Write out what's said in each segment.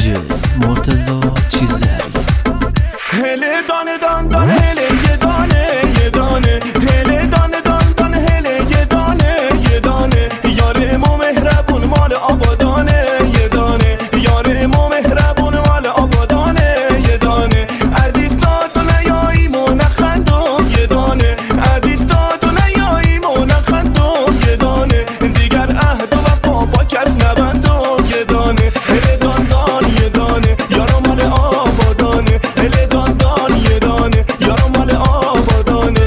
دیجی مرتضی چیزری. هله دانه دان دان هله یه دانه یه دانه هله دانه دان دان هله یه دانه یه دانه یار ما مهربون مال آبادانه یه دانه یار ما مهربون مال آبادانه یه دانه عزیز تا تو نیایی مو نخندم یه دانه عزیز تا تو نیایی مو نخندم یه دانه دیگر عهد و وفا با کس نبندم یه دانه هله دان دان یه دانه یار مال آبادانه هله دان دان یه دانه یار مال آبادانه.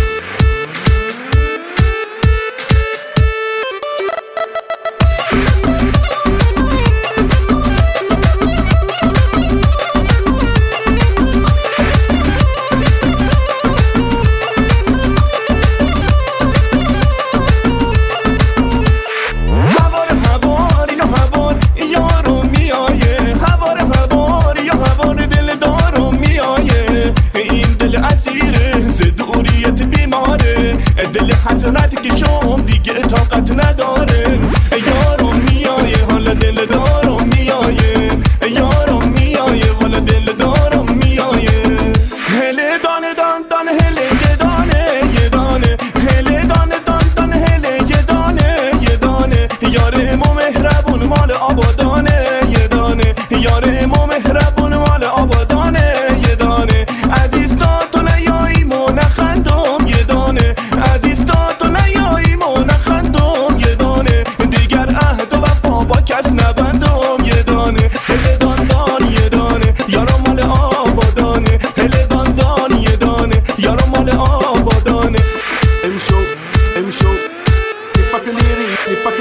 دل حسنتی که شم دیگه طاقت نداره یارم میایه حالا دل دارم میایه یارم میایه حالا دل دارم میایه هله دانه دان دان هله یه دانه یه دانه هله دانه دان دان هله یه دانه یه دانه یار ما مهربون مال آبادانه یه دانه یار ما مهربون مال آبادانه یه دانه عزیز تا تو نیایی مو نخندم یه دانه عزیز تا تو نیایی مو نخندم یه دانه دیگر عهد و وفا با کس نبندم یه دانه هله دان دان یه دانه یارم مال آبادانه هله دان دان یه دانه یارم مال آبادانه. امشو نفاكليري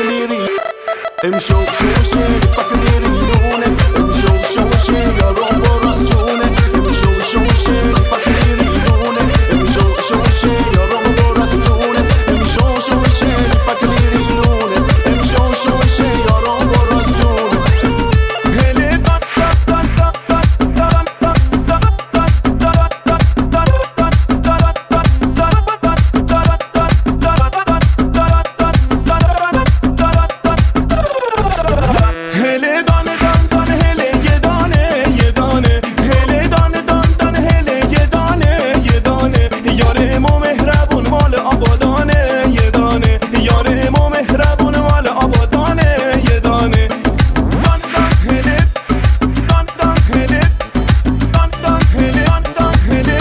امشو شوشي نفاكليري نونه امشو شوشي يا رومبو راسجونه امشو شوشي نفاكليري نونه امشو شوشي يا رومبو راسجونه امشو شوشي نفاكليري نونه امشو شوشي يا رومبو راسجونه هله دان دان دان هله دانه دان دان هله یه دانه یه دانه هله دانه دان دان هله یه دانه یه دانه یار ما مهربون مال آبادانه یه دانه یار ما مهربون مال آبادانه یه دانه دان دان هله دان دان هله دان دان هله دان دان هله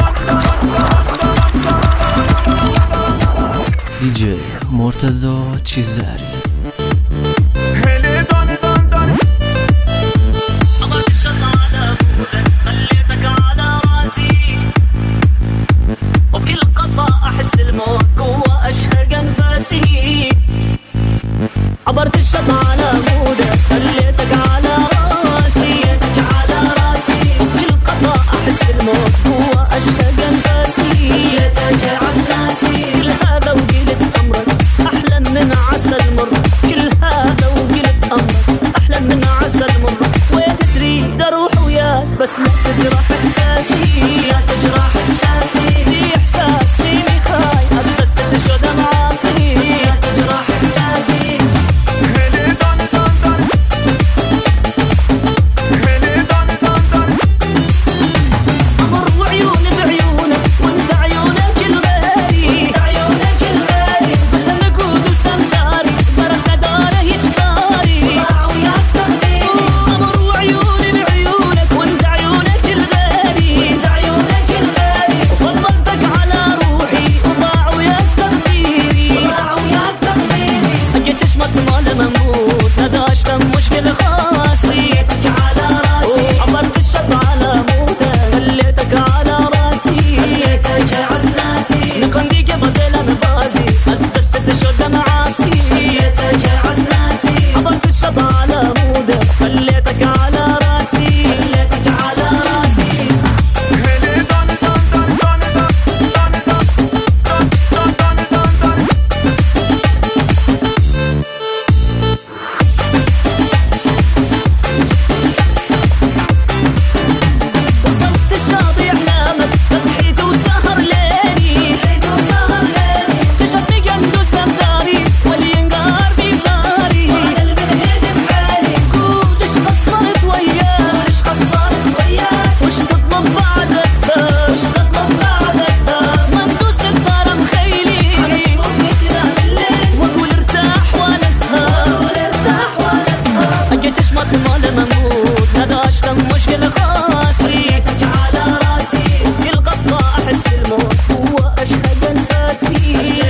دیجی مرتضی چیزری. هله دانه دان دان قمرت الشط على مودك خليتك على راسي وبكل قطعة أحس الموت جوا أشهق أنفاسي عبرت الشط على مودك خليتك على راسي على راسي وبكل قطعة أحس الموت جوا أشهق أنفاسي خليتك عسلاسي كل هذا وقلت أمرك أحلى من عسل مر كل هذا وقلت أمرك أحلى من عسل مر وين تريد أروح وياك بس لا تجرح إحساسي لا تجرح إحساسي في إحساس شيني خاي أسبس تشهد معاصي لا تجرح إحساسي هله دانه دان قاسي